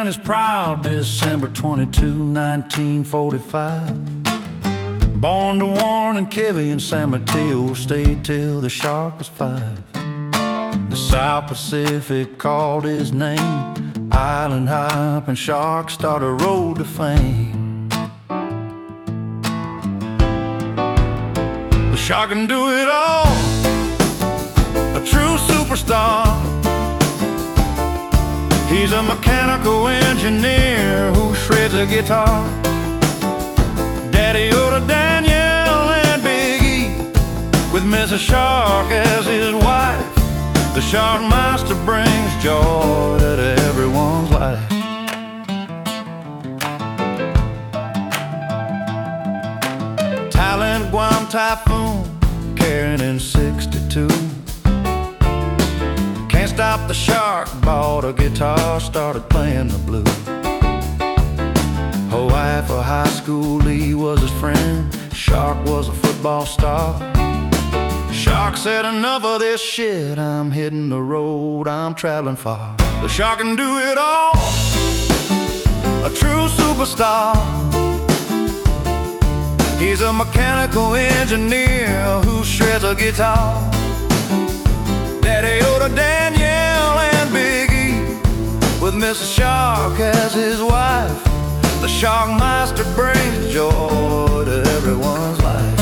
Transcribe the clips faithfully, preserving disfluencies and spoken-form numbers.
land is proud, December twenty-second, nineteen forty-five. Born to Warren and Kivy in San Mateo, stayed till the shark was five. The South Pacific called his name, island hop and shark started a road to fame. The shark can do it all, a true superstar. He's a mechanical engineer who shreds a guitar. Daddy Yoda, Danielle, and Big E, with Missus Shark as his wife. The Shark Master brings joy to everyone's life. Thailand, Guam, Typhoon, carrying in sixty-two. Can't stop the shark, bought a guitar, started playing the blues. Hawaii for high school, Lee was his friend. Shark was a football star. Shark said, enough of this shit, I'm hitting the road, I'm traveling far. The shark can do it all, a true superstar. He's a mechanical engineer who shreds a guitar. Daddy Yoda, Danielle, and Big E, with Missus Shark as his wife. The Shark Master brings joy to everyone's life.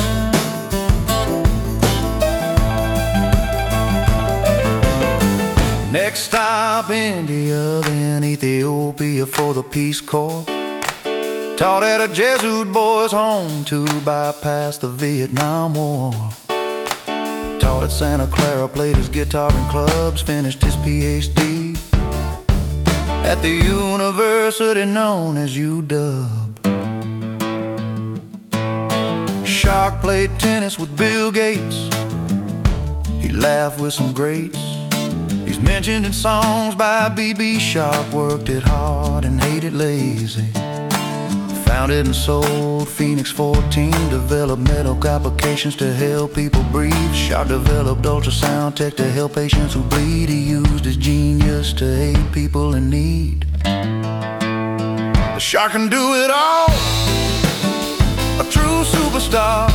Next stop, India, then Ethiopia for the Peace Corps. Taught at a Jesuit boys' home to bypass the Vietnam War. Taught at Santa Clara, played his guitar in clubs, finished his P H D at the university known as U W. Shark played tennis with Bill Gates. He laughed with some greats. He's mentioned in songs by B B Shark. Worked it hard and hated lazy. Founded and sold Phoenix fourteen. Developed medical applications to help people breathe. Shark developed ultrasound tech to help patients who bleed. He used his genius to aid people in need. The shark can do it all, a true superstar.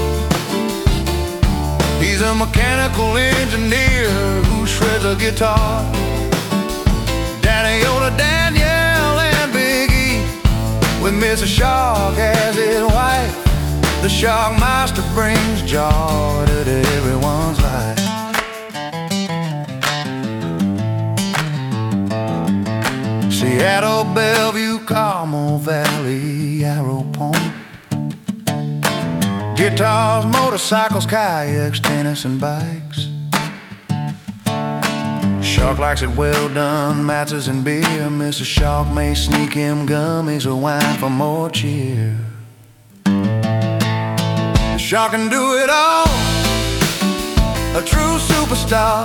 He's a mechanical engineer who shreds a guitar. Daddy Yoda, Danielle, and Big E, with Missus Shark as his wife. The Shark Master brings joy to everyone's life. Seattle, Bellevue, Carmel Valley, Arrow Point. Guitars, motorcycles, kayaks, tennis, and bikes. Shark likes it well done, matzahs and beer. Missus Shark may sneak him gummies or wine for more cheer. The shark can do it all, a true superstar.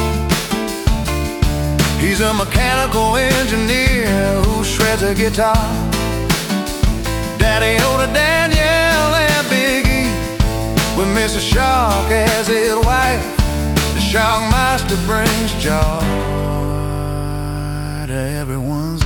He's a mechanical engineer who shreds a guitar. Daddy Yoda, Danielle, and Big E, with Missus Shark as his wife. The Shark Master brings joy to everyone's